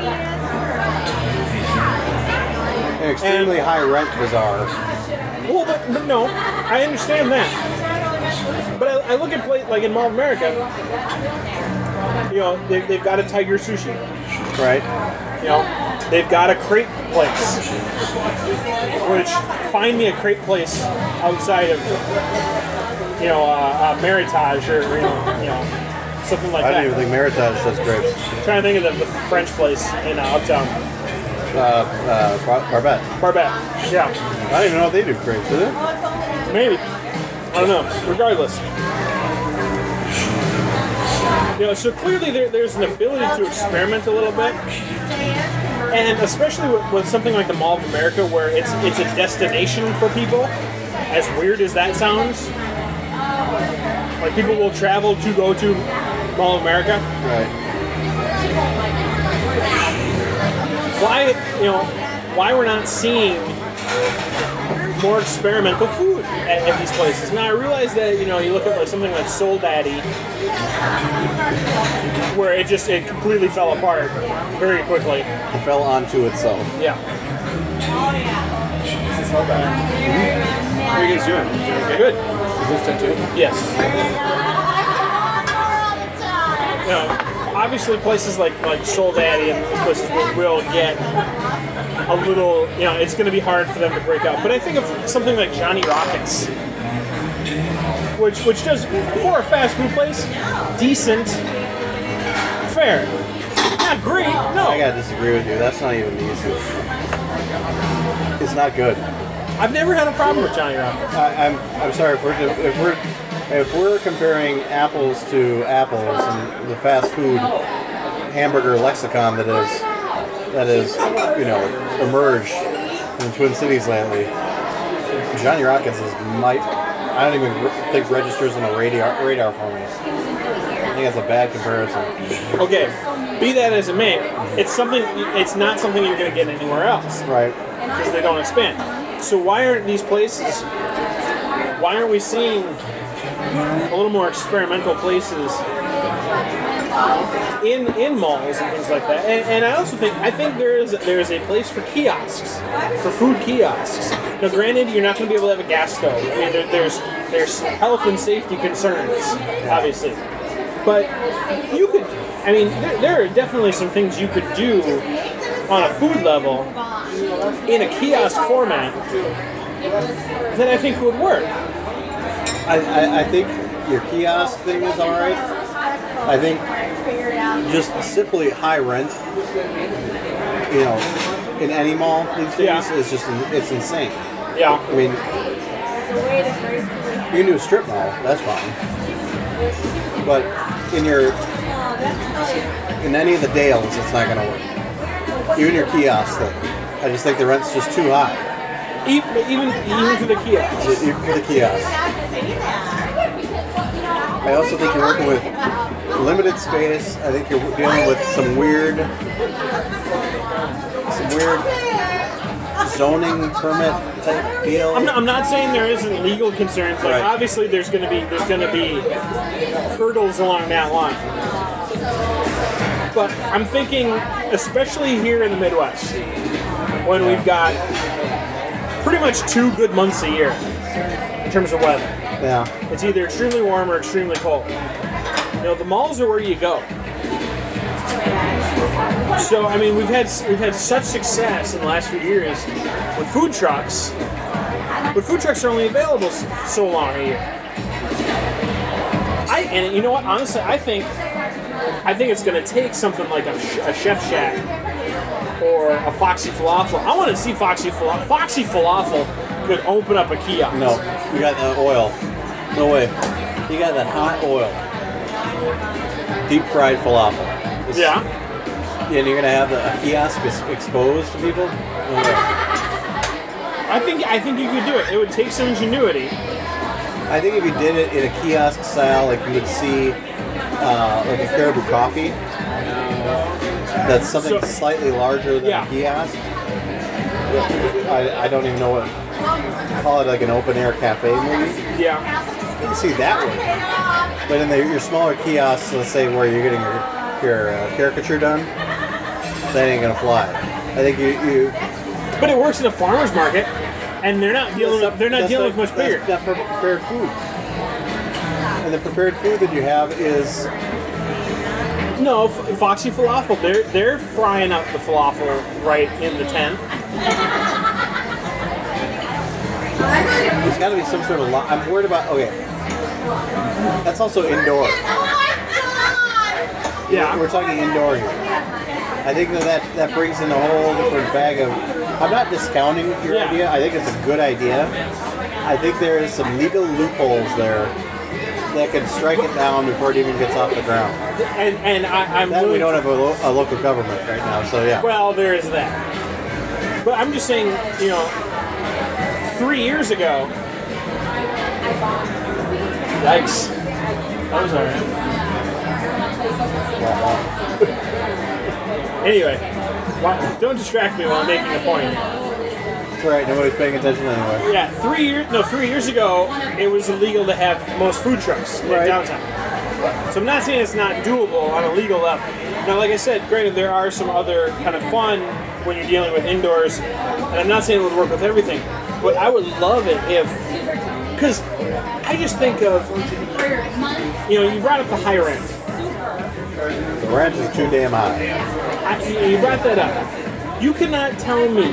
An extremely high rent bazaar. Well, but, but no, I understand that. But I, I look at places like in Mall of America, you know, they, they've got a Tiger Sushi. Right? You know, they've got a crepe place. Which, find me a crepe place outside of, you know, uh, uh, Meritage or, you know, you know, something like I that. don't even think Meritage does grapes. I'm trying to think of the, the French place in uh, Uptown. Uh, uh, Bar- Barbette. Barbette. Yeah. I don't even know if they do grapes, do they? Maybe. I don't know. Regardless. You know, so clearly there, there's an ability to experiment a little bit. And especially with, with something like the Mall of America where it's it's a destination for people, as weird as that sounds. Like people will travel to go to Mall of America. Right. Why, you know, why we're not seeing more experimental food at, at these places. Now I realize that, you know, you look at like something like Soul Daddy, where it just it completely fell apart very quickly. It fell onto itself. Yeah. This is not bad. How are you guys doing? Good. Is this tattoo? Yes. You know, obviously places like like Soul Daddy and these places will, will get a little, you know, it's going to be hard for them to break out. But I think of something like Johnny Rockets, which which does, for a fast food place, decent, fair. Not great, no. I gotta disagree with you. That's not even the issue. It's not good. I've never had a problem with Johnny Rockets. I, I'm I'm sorry if we're if we're if we're comparing apples to apples and the fast food hamburger lexicon that is that is you know emerged in the Twin Cities lately, Johnny Rockets is might I don't even re- think registers on the radar radar for me. I think that's a bad comparison. Okay, be that as it may, it's something. It's not something you're going to get anywhere else Right. because they don't expand. So why aren't these places? Why aren't we seeing a little more experimental places in in malls and things like that. And, and I also think I think there is there is a place for kiosks, for food kiosks. Now, granted, you're not going to be able to have a gas stove. I mean, there, there's there's health and safety concerns, obviously, but you could. I mean, there, there are definitely some things you could do on a food level in a kiosk format that I think would work. I, I, I think your kiosk thing is all right. I think just simply high rent, you know, in any mall these days Yeah. is just it's insane. Yeah. I mean, you can do a strip mall, that's fine. But in your in any of the Dales, it's not going to work. Even your kiosk thing, I just think the rent's just too high. Even even, even for the kiosks. Even for the kiosk. I also think you're working with limited space. I think you're dealing with some weird, some weird zoning permit type deal. I'm not, I'm not saying there isn't legal concerns. Like Right. obviously, there's going to be there's going to be hurdles along that line. But I'm thinking, especially here in the Midwest, when we've got pretty much two good months a year in terms of weather. Yeah. It's either extremely warm or extremely cold. You know, the malls are where you go. So I mean, we've had we've had such success in the last few years with food trucks, but food trucks are only available s- so long a year. I and you know what? Honestly, I think I think it's going to take something like a, sh- a Chef Shack or a Foxy Falafel. I want to see Foxy Falafel. Foxy Falafel could open up a kiosk. No, you got that oil. No way. You got that hot oil. Deep fried falafel. It's- Yeah. And you're gonna have the a kiosk ex- exposed to people? No way. I think I think you could do it. It would take some ingenuity. I think if you did it in a kiosk style, like you would see, uh, like a Caribou Coffee, that's something So- slightly larger than Yeah. a kiosk. I, I don't even know what. Call it like an open air cafe maybe. Yeah. You can see that one. But in the, your smaller kiosks, let's say where you're getting your, your uh, caricature done, that ain't gonna fly. I think you, you But it works in a farmer's market, and they're not dealing. that's With, they're not that's dealing not- with much bigger. That's not prepared food. And the prepared food that you have is No, F- Foxy Falafel. They're they're frying up the falafel right in the tent. there's got to be some sort of. Lo- I'm worried about. Okay, that's also indoor. Yeah. We're talking indoor here. I think that, that that brings in a whole different bag of. I'm not discounting your Yeah. idea. I think it's a good idea. I think there is some legal loopholes there that can strike it down before it even gets off the ground. And and I, I'm Then we willing don't to- have a, lo- a local government right now, so yeah. Well, there is that. But I'm just saying, you know, three years ago. Yikes. That was alright. Anyway, why- don't distract me while I'm making a point. That's right. Nobody's paying attention anyway. Yeah, three years. No, three years ago, it was illegal to have most food trucks in Right. downtown. So I'm not saying it's not doable on a legal level. Now, like I said, granted, there are some other kind of fun when you're dealing with indoors, and I'm not saying it would work with everything, but I would love it if, because I just think of, you know, you brought up the high rent. The rent is too damn high. I, you brought that up. You cannot tell me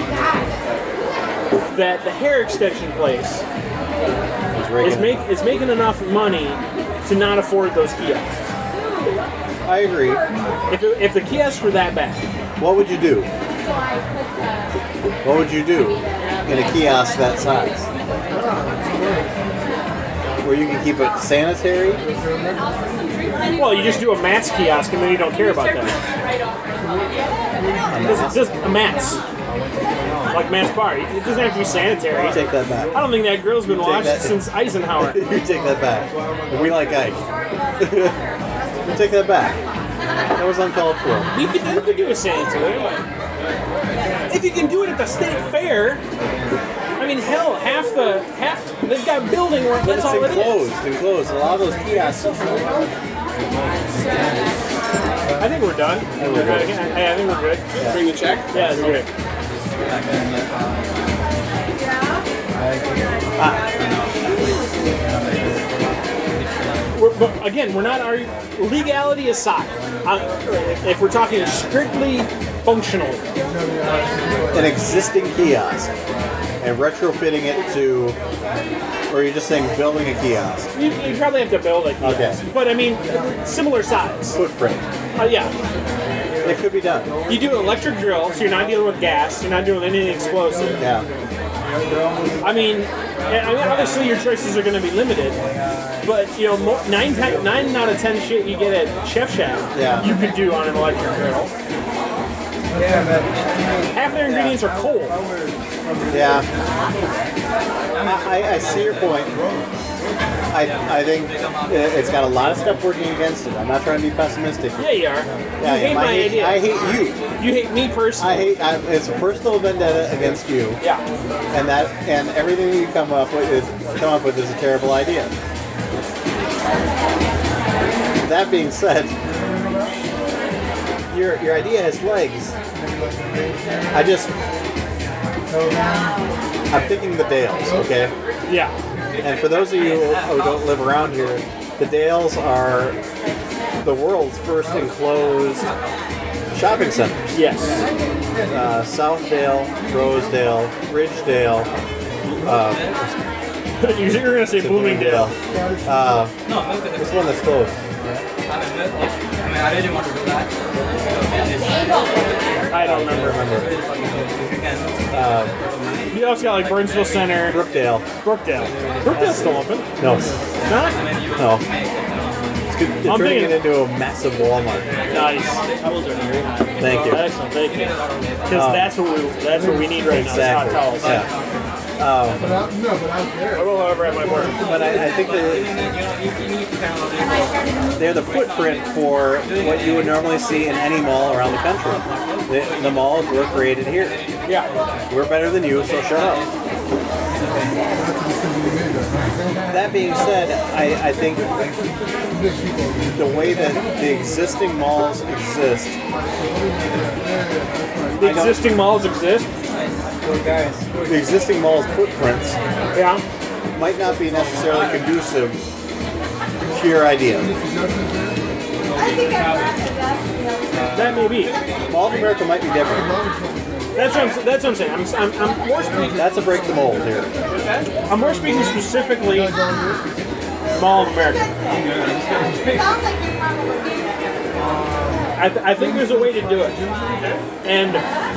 that the hair extension place It's is, raking make, it. is making enough money to not afford those kiosks. I agree. If, it, if the kiosks were that bad, What would you do? What would you do in a kiosk that size? Where you can keep it sanitary? well, you just do a Matt's kiosk and then you don't care about that. Just, just a Matt's. Like Matt's Bar. It doesn't have to be sanitary. You take that back. I don't think that grill's been take washed that- since Eisenhower. You take that back. We like Ike. You take that back. That was uncalled for. You can, you can do a sanitary. If you can do it at the state fair, I mean, hell, half the half they've got building work. But That's it's all it is. enclosed, enclosed. A lot of those kiosks. I think we're done. think we're good. I, I think we're good. Bring the check. Yeah, it's good. We're, but again, we're not arguing. Legality aside, uh, if we're talking strictly functionally, An existing kiosk and retrofitting it to, or you're just saying building a kiosk you, you probably have to build it. Okay. But I mean, similar size. footprint. Uh, yeah. It could be done. You do an electric drill, so you're not dealing with gas. You're not doing anything explosive. Yeah. I mean, I mean, obviously your choices are going to be limited, but you know, mo- nine ti- nine out of ten shit you get at Chef Shack, Yeah. you could do on an electric grill. Half their ingredients are cold. Yeah. I, I, I see your point. I, I think it- it's got a lot of stuff working against it. I'm not trying to be pessimistic. Yeah, you are. Yeah, you I hate am. my I hate, idea. I hate you. You hate me personally. I hate. I, it's a personal vendetta against you, Yeah. and that and everything that you come up with is come up with is a terrible idea. That being said, your your idea has legs. I just I'm thinking the Dales, okay? Yeah. And for those of you who don't live around here, the Dales are the world's first enclosed shopping centers. Yes. Uh, Southdale, Rosedale, Ridgedale, uh, You're going to say Bloomingdale. Bloomingdale. Uh, what's the one that's closed? I don't remember. Uh, You also got like Burnsville Center, Brookdale. Brookdale. Brookdale's still open. No, It's not? no. It's good. They're I'm turning thinking- it into a massive Walmart. Nice. Thank you. Excellent. Thank you. Because Um, that's what we that's what we need right now. Exactly. Is hot towels. Yeah. I will, however, at my work. But I, I think that they're the footprint for what you would normally see in any mall around the country. The, the malls were created here. Yeah. We're better than you, so shut up. That being said, I, I think the way that the existing malls exist, The I don't- existing malls exist. the existing malls' footprints Yeah. might not be necessarily conducive to your idea. That may be. Mall of America might be different. That's what I'm, that's what I'm saying. I'm, I'm, I'm more speaking. That's a break the mold here. I'm more speaking specifically Mall of America. Sounds like you're probably I, th- I think there's a way to do it, and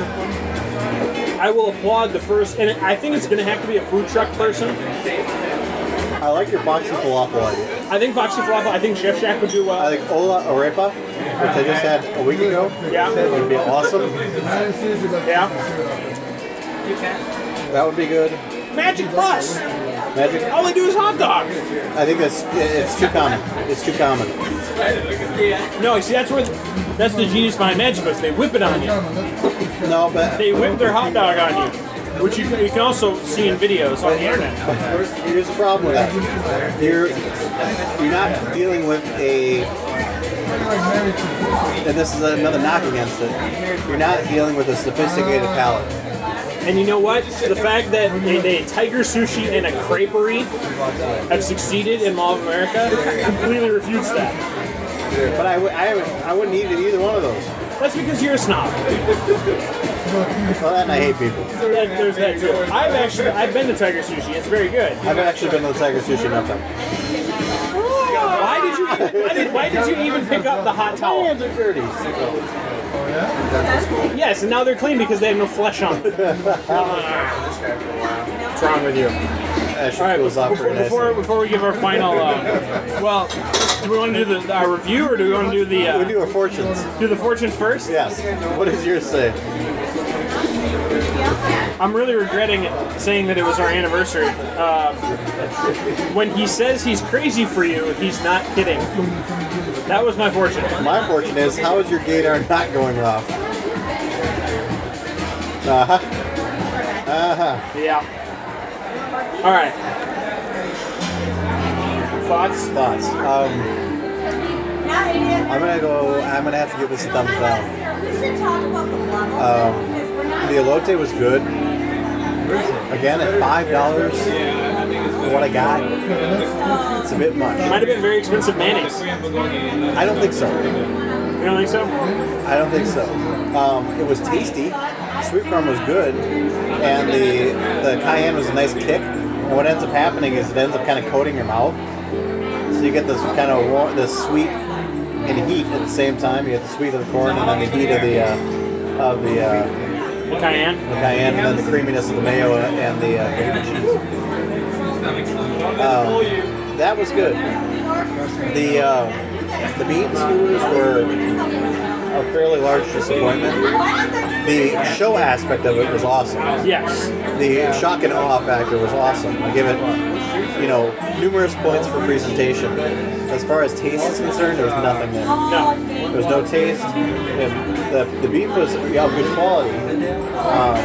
I will applaud the first. And I think it's going to have to be a food truck person. I like your Foxy Falafel idea. I think Foxy Falafel. I think Chef Shack would do well. I think Ola Arepa, which I just had a week ago, Yeah. would be awesome. Yeah. That would be good. Magic Bus. Magic. All they do is hot dogs. I think that's it's too common. It's too common. No, see that's where that's the genius behind Magic Bus. They whip it on you. No, but They whip their hot dog on you, which you can, you can also see in videos on the internet. here's the problem with that. You're you're not dealing with a, and this is another knock against it. You're not dealing with a sophisticated palate. And you know what? The fact that a, a Tiger Sushi and a creperie have succeeded in Mall of America completely refutes that. But I, would- I, haven't- I wouldn't eat at either one of those. That's because you're a snob. Well, and I hate people. That, there's that too. I've actually I've been to Tiger Sushi. It's very good. I've actually been to the Tiger Sushi enough time. Why did you why did, why did you even pick up the hot My towel? hands are dirty. Yes, and now they're clean because they have no flesh on them. What's wrong with you? That shit All right, goes off before, very before, nicely. before we give our final, uh, well, do we want to do the our review or do we want to do the uh, We do our fortunes. do the fortunes first? Yes. What does yours say? I'm really regretting saying that it was our anniversary. Um, when he says he's crazy for you, he's not kidding. That was my fortune. My fortune is, how is your gaydar not going off? Uh-huh. Uh-huh. Yeah. All right. Thoughts? Thoughts? Um, I'm gonna go. I'm gonna have to give this a thumbs down. Um, the elote was good. Again, at five dollars, what I got, it's a bit much. Might have been very expensive mayonnaise. I don't think so. You don't think so? I don't think so. Um, it was tasty. Sweet corn was good, and the the cayenne was a nice kick. And what ends up happening is it ends up kind of coating your mouth, so you get this kind of warm, this sweet and heat at the same time. You get the sweet of the corn and then the heat of the uh, of the, uh, The cayenne. the cayenne, and then the creaminess of the mayo and the uh, grated cheese. Um, that was good. The uh, the meat skewers were a fairly large disappointment. The show aspect of it was awesome. Yes. The shock and awe factor was awesome. I give it, you know, numerous points for presentation. As far as taste is concerned, there was nothing there. No. There was no taste. And the, the beef was yeah, good quality. Um,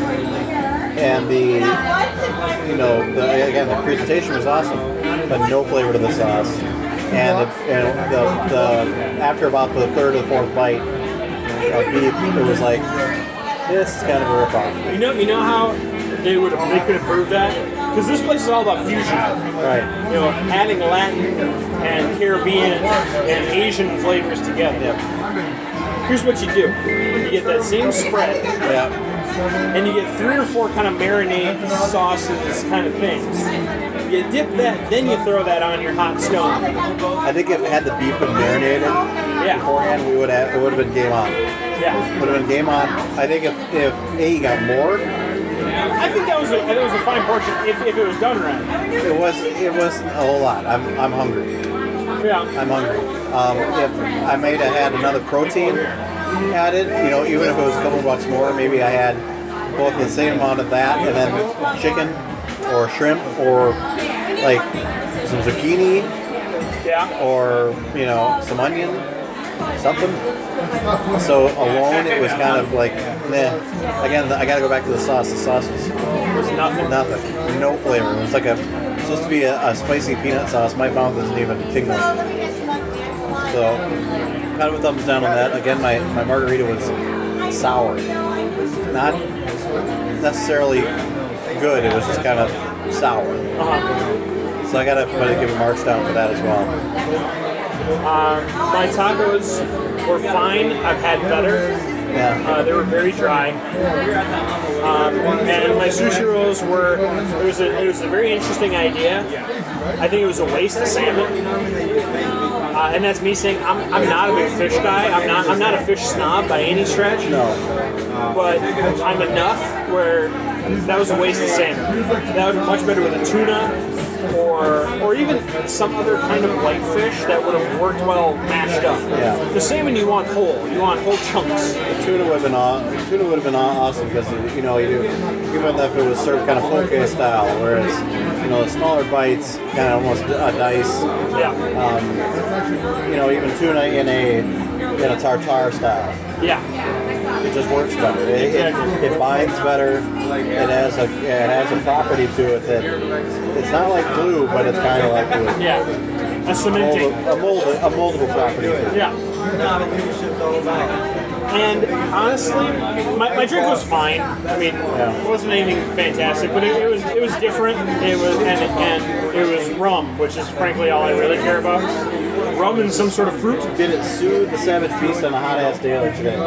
and the, you know, the, again, the presentation was awesome, but no flavor to the sauce. And, it, and the, the after about the third or fourth bite of beef, it was like, this is kind of a ripoff. You know, you know how they would they could improve that? Because this place is all about fusion. Right. You know, adding Latin and Caribbean and Asian flavors together. Yeah. Here's what you do: you get that same spread, Yeah. and you get three or four kind of marinade sauces, kind of things. You dip that, then you throw that on your hot stone. I think if it had the beef been marinated Yeah. beforehand, we would have it would have been game on. Yeah. Would have been game on. I think if if A got more, I think that was a, that was a fine portion if, if it was done right. it was it wasn't a whole lot. I'm I'm hungry. Yeah. I'm hungry. Um, if I may have had another protein added, you know, even if it was a couple bucks more, maybe I had both the same amount of that and then chicken or shrimp or like some zucchini Yeah. or, you know, some onion, something. So alone it was kind of like, nah. Again, I gotta go back to the sauce. The sauce was There's nothing. nothing. No flavor. It was like a, supposed to be a, a spicy peanut sauce. My mouth isn't even tingling. So, kind of a thumbs down on that. Again, my, my margarita was sour. Not necessarily good. It was just kind of sour. Uh-huh. So I gotta, gotta give a marks down for that as well. Um, my tacos were fine. I've had better. Yeah. Uh, they were very dry. Um, and my sushi rolls were. It was a. It was a very interesting idea. I think it was a waste of salmon. Uh, and that's me saying I'm, I'm not a big fish guy. I'm not. I'm not a fish snob by any stretch. No. But I'm enough where that was a waste of salmon. That would be much better with a tuna. Or, or even some other kind of white fish that would have worked well mashed up. Yeah. The salmon you want whole. You want whole chunks. Tuna would have been aw- tuna would have been aw- awesome because you know you do, even if it was served kind of poke style, where it's you know the smaller bites, kind of almost a dice. Yeah. Um, you know, even tuna in a in a tartare style, Yeah. it just works better. It, it, Exactly. it binds better. It has a it has a property to it that it's not like glue, but it's kind of like glue. Yeah. A cementing. Mold, a mold a moldable property to it. Yeah. And honestly, my, my drink was fine. I mean, it wasn't anything fantastic, but it, it was it was different. It was and, and it was rum, which is frankly all I really care about. Rum and some sort of fruit. Did it soothe the savage beast on a hot ass day like today?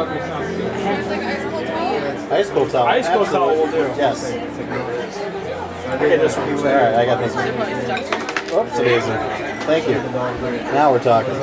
Ice cold towel. Ice cold towel will do. Yes. Okay, this one. All right, I got this one. Oops, amazing. Thank you. Now we're talking.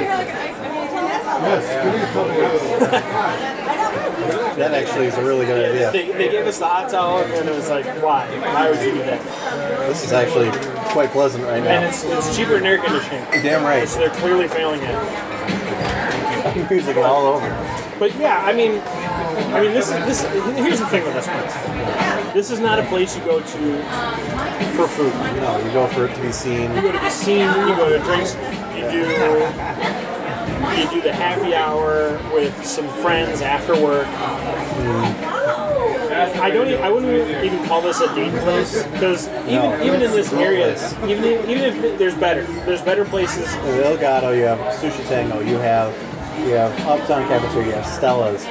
That actually is a really good idea. They, they gave us the hot towel, and it was like, why? Why would you do that? This is actually quite pleasant right And now. it's, it's cheaper than air conditioning. Damn right. So they're clearly failing at it. I'm using it all over. But yeah, I mean, I mean, this is this. Here's the thing with this place. This is not a place you go to for food. No, you go for it to be seen. You go to be seen. You go to drinks. You do. You do the happy hour with some friends after work. I don't. Even, I wouldn't even call this a date place because even No. even in this area, Yes. even if, even if there's better, there's better places. In El Gato, you have Sushi Tango, you have you have Uptown Cafeteria, you have Stella's.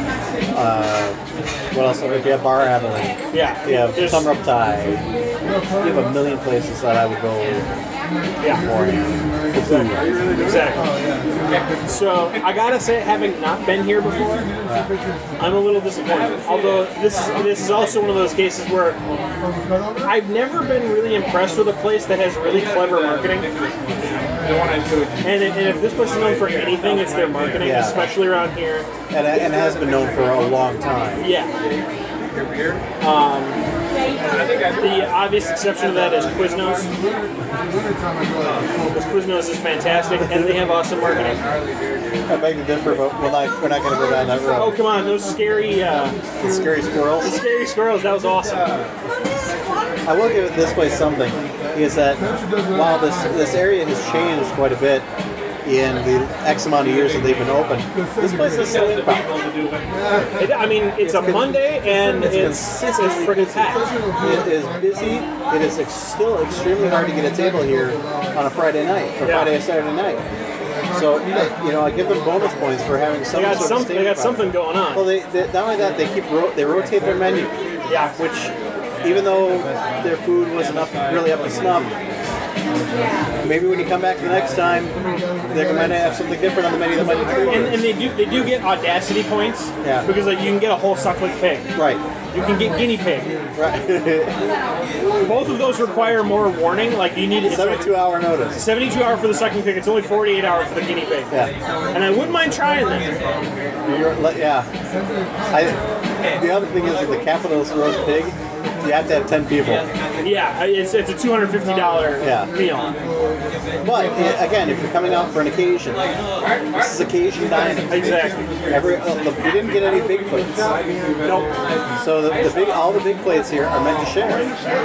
Uh, what else? You have Bar Abilene. Yeah, You have there's- Summer Uptide. You have a million places that I would go Yeah, for for food. exactly. So I gotta say, having not been here before, I'm a little disappointed. Although this this is also one of those cases where I've never been really impressed with a place that has really clever marketing. And, it, and if this place is known for anything, it's their marketing, Yeah. especially around here. And, it- and it has been known for a long time. Yeah. Um, the obvious exception to that is Quiznos. Because Quiznos is fantastic, and they have awesome marketing. I beg to differ, but we're not, we're not going to go down that Oh, road. come on, those scary, uh, The Scary Squirrels. scary squirrels, that was awesome. I will give this place something, is that while this this area has changed quite a bit in the X amount of years that they've been open, this place is still in power. It, I mean, it's a Monday, and it's, it's, it's freaking packed. It is busy. It is ex- still extremely hard to get a table here on a Friday night, or Yeah. Friday or Saturday night. So, you know, I give them bonus points for having some They got, sort some, of they got staying something power. going Well, on. they, they, not only that, they keep ro- they rotate their menu. Yeah, which, Even though their food wasn't up, really up to snuff, maybe when you come back the next time, they might have something different on the menu that might intrigue and, you. and they do they do get audacity points. Yeah. Because like, you can get a whole suckling pig. Right, You can get guinea pig. right. Both of those require more warning. Like you need it's like seventy-two hour notice. seventy-two hour for the sucking pig. It's only forty-eight hour for the guinea pig. Yeah. And I wouldn't mind trying that. You're, le- yeah. I, the other thing is with the capitalist roast pig, you have to have ten people. Yeah, it's, it's a two hundred fifty dollars Yeah. meal. But i- again, if you're coming out for an occasion, this is occasion dining. Exactly. Every uh, the, we didn't get any big plates, Nope. so the, the big all the big plates here are meant to share.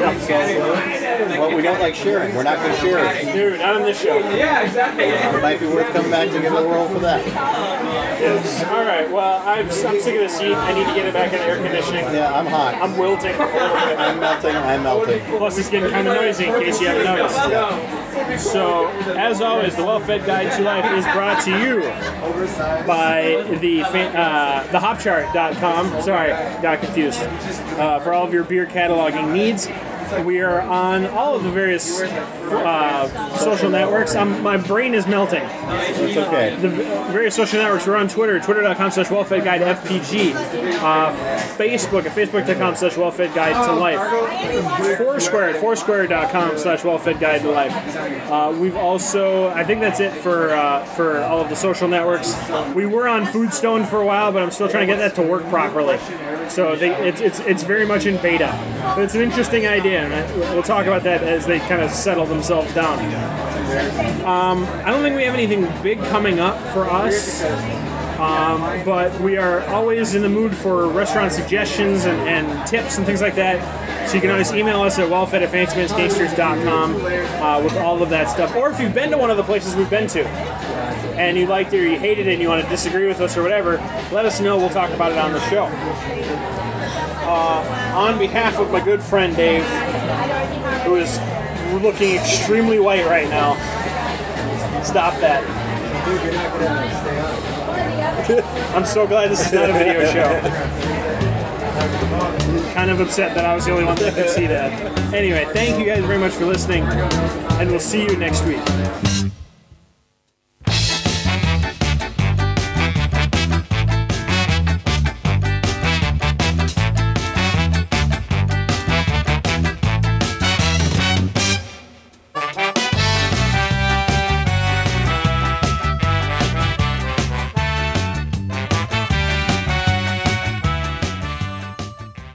So, but we don't like sharing. We're not going to share it. Dude, not on this show. It might be worth coming back to give it a whirl for that. Yes. All right. Well, I'm, I'm sick of this heat. I need to get it back in air conditioning. Yeah, I'm hot. I'm wilting. I'm melting. I'm melting. Plus, it's getting kind of noisy. In case you haven't noticed. So, as always, the Well-Fed Guide to Life is brought to you by the fa- uh, the hop chart dot com. Sorry, got confused. Uh, for all of your beer cataloging needs. We are on all of the various uh, social networks. I'm, my brain is melting. It's okay. The various social networks. We're on Twitter, twitter.com slash wellfedguidefpg. Uh, Facebook at facebook.com slash wellfedguide to life. Foursquare at foursquare.com slash wellfedguide to life. Uh, we've also, I think that's it for uh, for all of the social networks. We were on Foodstone for a while, but I'm still trying to get that to work properly. So they, it's, it's, it's very much in beta. But it's an interesting idea, and I, we'll talk about that as they kind of settle themselves down. Um, I don't think we have anything big coming up for us, um, but we are always in the mood for restaurant suggestions and, and tips and things like that. So you can always email us at wellfed at fancy mans gangsters dot com uh, with all of that stuff. Or if you've been to one of the places we've been to, and you liked it or you hated it and you want to disagree with us or whatever, let us know. We'll talk about it on the show. Uh, on behalf of my good friend Dave, who is looking extremely white right now, stop that. I'm so glad this is not a video show. Kind of upset that I was the only one that could see that. Anyway, thank you guys very much for listening, and we'll see you next week.